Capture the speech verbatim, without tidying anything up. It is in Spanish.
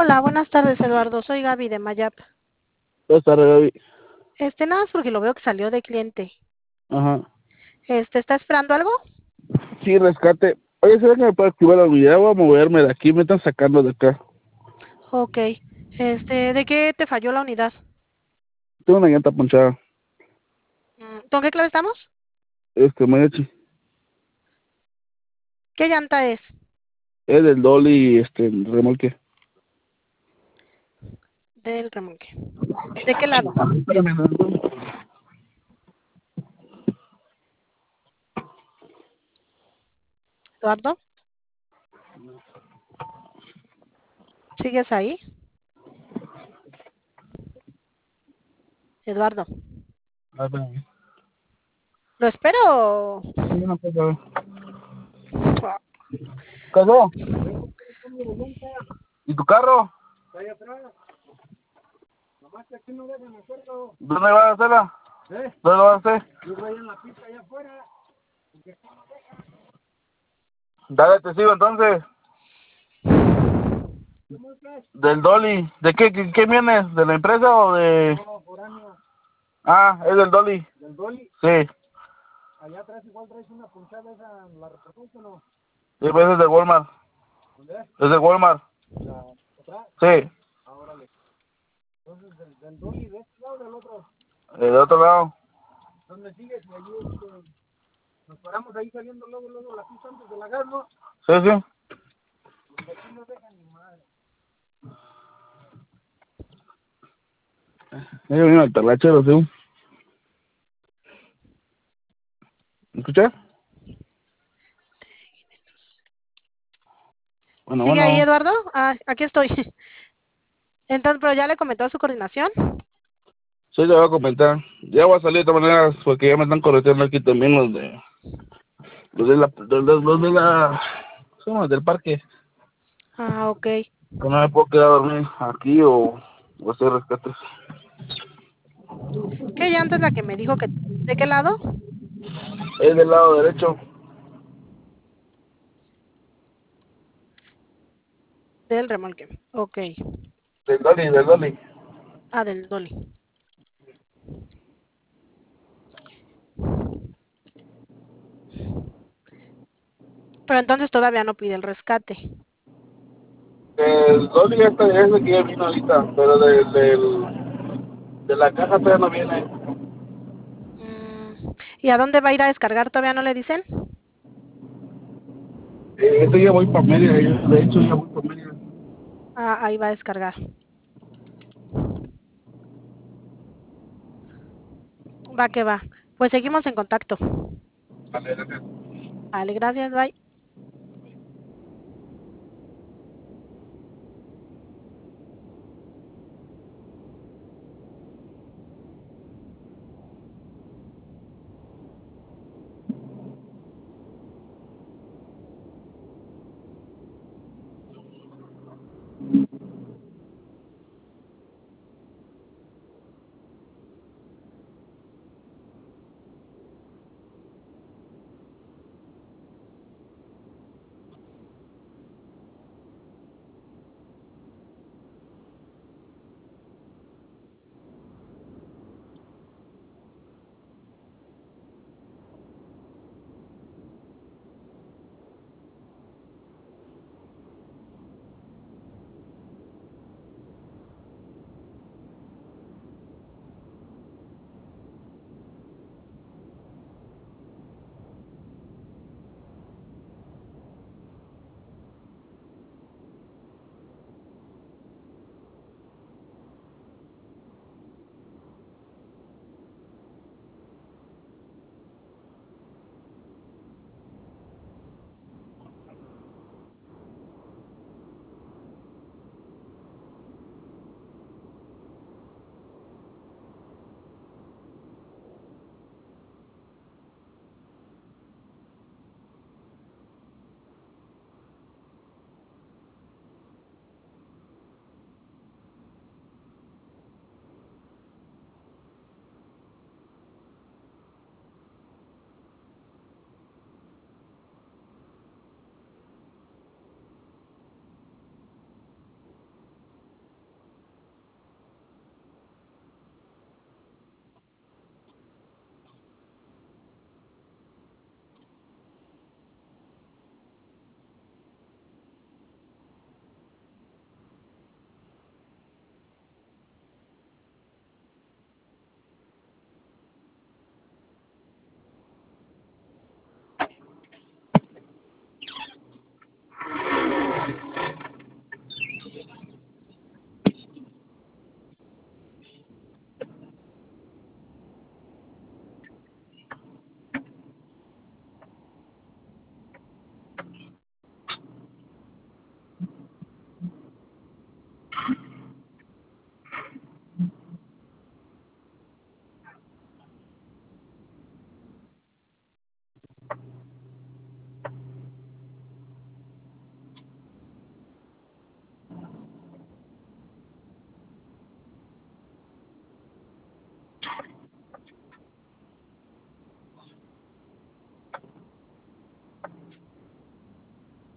Hola, buenas tardes, Eduardo. Soy Gaby de Mayap. Buenas tardes, Gaby. Este, nada más porque lo veo que salió de cliente. Ajá. Este, ¿está esperando algo? Sí, rescate. Oye, ¿será que me puede activar la unidad? Voy a moverme de aquí, me están sacando de acá. Ok. Este, ¿de qué te falló la unidad? Tengo una llanta ponchada. Mm, ¿Con qué clave estamos? Este, mariachi. ¿Qué llanta es? Es del Dolly, este, remolque. Del remolque. ¿De qué lado? Espérame, no, no. Eduardo, ¿sigues ahí? Eduardo, Ah, espérame. ¿lo espero? Sí, no, pues, a ver. ¿Qué pasó? ¿Y tu carro? ¿Dónde vas a hacerla? ¿Dónde lo vas a hacer? Dale, te sigo entonces. Del Dolly. ¿De qué, qué, qué vienes? ¿De la empresa o de...? Ah, es del Dolly. Sí. Sí, pues es de Walmart. Es de Walmart. Sí. Eh, de otro lado. Sí, sí. Ahí viene el talachero, sí. ¿Me escuchas? Bueno, ¿Sigue ahí, bueno. Eduardo? Ah, aquí estoy. Entonces, ¿pero ya le comentó a su coordinación? Sí, te voy a comentar. Ya voy a salir de todas maneras porque ya me están correteando aquí también los de... Los de la... Los de, los de la... ¿Cómo? Los del parque. Ah, ok. Que no me puedo quedar a dormir aquí o, o hacer rescates. ¿Qué llanta es la que me dijo que... ¿De qué lado? Es del lado derecho. Del remolque. Ok. Del Dolly, del Dolly. Ah, del dolly. Pero entonces todavía no pide el rescate. El Dolly este es el que ya vino ahorita, pero del... del de la caja todavía no viene. Mm, ¿Y a dónde va a ir a descargar? ¿Todavía no le dicen? Eh, este ya voy para media, de hecho ya voy para media. Ah, ahí va a descargar. Va que va. Pues seguimos en contacto. Vale, gracias. Vale, gracias, bye.